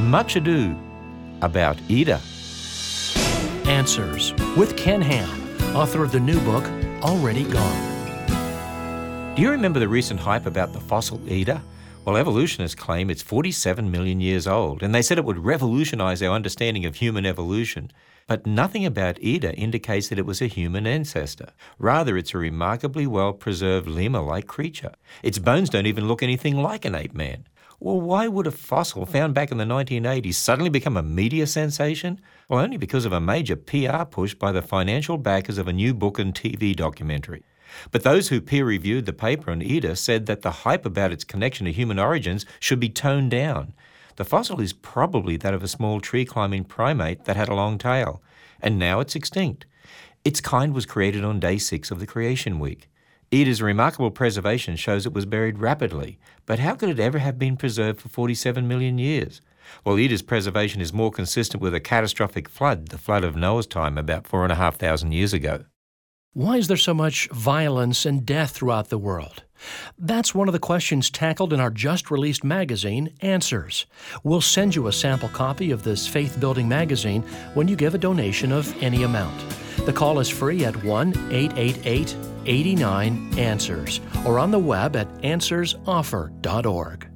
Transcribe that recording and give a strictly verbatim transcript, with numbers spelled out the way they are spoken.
Much Ado About Ida. Answers with Ken Ham, author of the new book, Already Gone. Do you remember the recent hype about the fossil Ida? Well, evolutionists claim it's forty-seven million years old, and they said it would revolutionize our understanding of human evolution. But nothing about Ida indicates that it was a human ancestor. Rather, it's a remarkably well-preserved lemur-like creature. Its bones don't even look anything like an ape man. Well, why would a fossil found back in the nineteen eighties suddenly become a media sensation? Well, only because of a major P R push by the financial backers of a new book and T V documentary. But those who peer-reviewed the paper on Ida said that the hype about its connection to human origins should be toned down. The fossil is probably that of a small tree-climbing primate that had a long tail, and now it's extinct. Its kind was created on day six of the creation week. Ida's remarkable preservation shows it was buried rapidly, but how could it ever have been preserved for forty-seven million years? Well, Ida's preservation is more consistent with a catastrophic flood, the flood of Noah's time about four and a half thousand years ago. Why is there so much violence and death throughout the world? That's one of the questions tackled in our just-released magazine, Answers. We'll send you a sample copy of this faith-building magazine when you give a donation of any amount. The call is free at one eight eight eight, eight nine, ANSWERS or on the web at answers offer dot org.